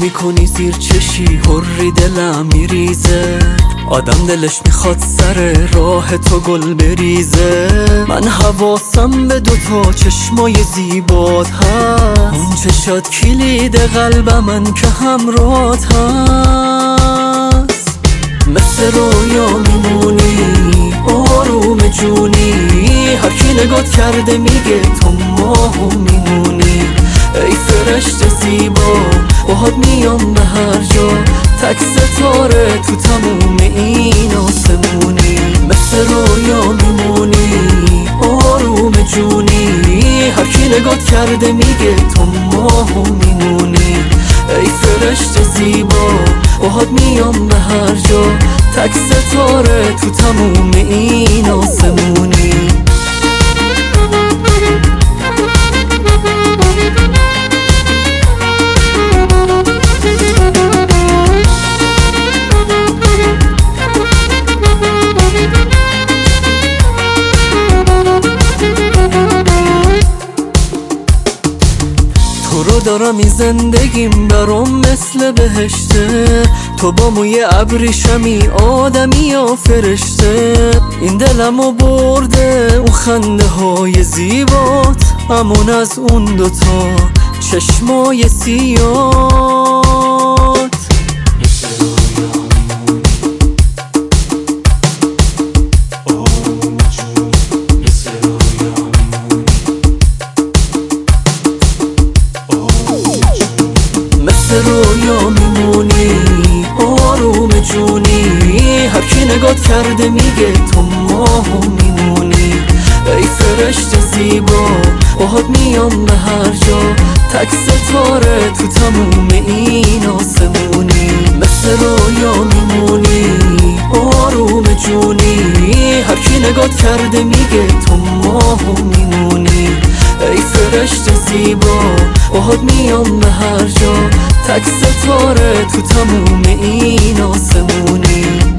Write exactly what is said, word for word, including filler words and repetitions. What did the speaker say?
میکنی زیر چشی حری دلم میریزه، آدم دلش میخواد سر راه تو گل بریزه. من حواسم به دوتا چشمای زیبات هست، اون چشات کلید قلب من که همراهت هست. مثل رویا میمونی آروم جونی، هر کی نگات کرده میگه تو ماهو میمونی. ای فرشته زیبا باهات میام به هر جا، تک ستاره تو تموم این آسمونی. مثل رویا میمونی آروم جونی، هر کی نگات کرده میگه تو ماهو میمونی. ای فرشته زیبا باهات میام به هر جا، تک ستاره تو تموم این آسمونی. تو رو دارم این زندگیم برام مثل بهشته، تو با موی ابریشمی آدمی یا فرشته. این دلمو برده اون خنده های زیبات، امون از اون دوتا چشمای سیات. مثل رویا میمونی آروم جونی، هر کی نگات کرده میگه تو ماهو میمونی. ای فرشته زیبا باهات میام به هر جا، تک ستاره تو تموم این آسمونی. مثل رویا میمونی آروم جونی، هر کی نگات کرده میگه تو ماهو میمونی. ای فرشته زیبا باهات میام به هر جا، تک ستاره تو تموم این آسمونی.